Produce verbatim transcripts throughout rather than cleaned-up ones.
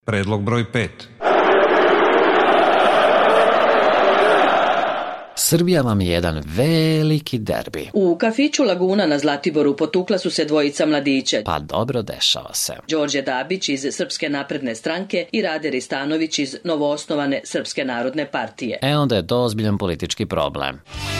Predlog broj pet. Srbija vam je jedan veliki derbi. U kafiću Laguna na Zlatiboru potukla su se dvojica mladića. Pa dobro, dešava se. Đorđe Dabić iz Srpske napredne stranke i Rade Ristanović iz novoosnovane Srpske narodne partije. E onda je to ozbiljan politički problem.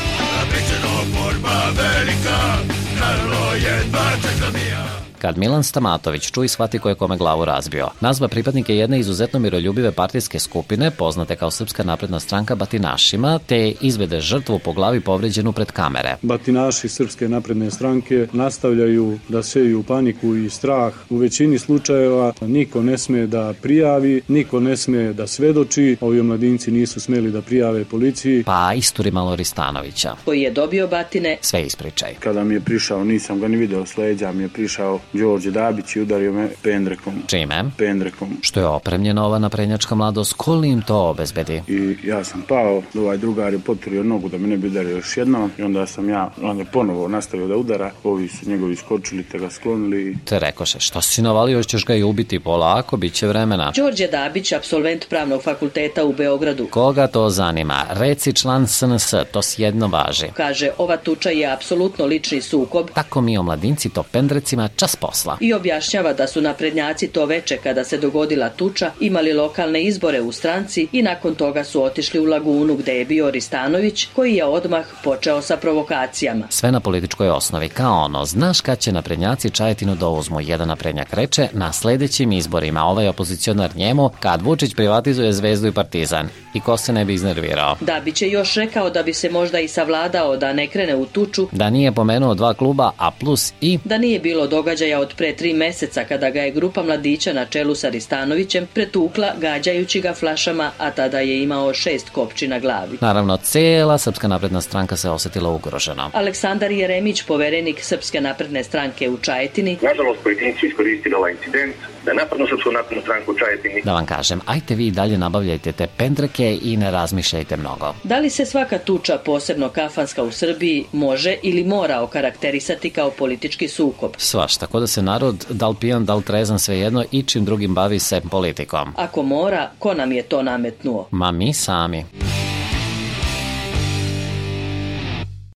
Kad Milan Stamatović čuj shvati ko je kome glavu razbio, nazva pripadnike jedne izuzetno miroljubive partijske skupine, poznate kao Srpska napredna stranka, batinašima, te izvede žrtvu po glavi povređenu pred kamere. Batinaši Srpske napredne stranke nastavljaju da seju paniku i strah. U većini slučajeva niko ne sme da prijavi, niko ne sme da svedoči. Ovi mladinci nisu smeli da prijave policiji. Pa isturi malo Ristanovića, koji je dobio batine. Sve ispričaj. Kada mi je prišao, nisam ga ni video s leđa, mi je prišao Đorđe Dabić i udario me pendrekom. Čime? Pendrekom. Što je opremljena ova naprednjačka mladost, ko li im to obezbedi? I ja sam pao, ovaj drugar je poturio nogu da me ne bi udario još jednom i onda sam ja onda ponovo nastavio da udara. Ovi su njegovi skočili te ga sklonili. Te rekoše, što si navalio, još ćeš ga i ubiti polako, bit će vremena. Đorđe Dabić, apsolvent pravnog fakulteta u Beogradu. Koga to zanima? Reci član S N S, to sjedno važi. Kaže, ova tuča je apsolutno lični sukob. Tako mi omladinci to pendrecima čas posla. I objašnjava da su naprednjaci to veče kada se dogodila tuča imali lokalne izbore u stranci i nakon toga su otišli u Lagunu gde je bio Ristanović koji je odmah počeo sa provokacijama. Sve na političkoj osnovi, kao ono, znaš kad će naprednjaci Čajetinu da uzmu. Jedan naprednjak reče, na sledećim izborima ovaj opozicionar njemu kad Vučić privatizuje Zvezdu i Partizan. I ko se ne bi iznervirao. Dabić je još rekao da bi se možda i savladao da ne krene u tuču. Da nije pomenuo dva kluba, a plus i... Da nije bilo događaja od pre tri meseca kada ga je grupa mladića na čelu sa Ristanovićem pretukla gađajući ga flašama, a tada je imao šest kopči na glavi. Naravno, cela Srpska napredna stranka se osetila ugroženo. Aleksandar Jeremić, poverenik Srpske napredne stranke u Čajetini. Nažalost, pojedinci iskoristili ovaj incident da napadnu Srpsku naprednu stranku u Čajetini. Da vam kažem, ajte vi dalje nabavljajte te pendreke i ne razmišljajte mnogo. Da li se svaka tuča, posebno kafanska u Srbiji, može ili mora okarakterisati kao politički sukob? Svašta, tako da se narod, da li pijan, da li trezan, svejedno, i čim drugim bavi se politikom. Ako mora, ko nam je to nametnuo? Ma mi sami.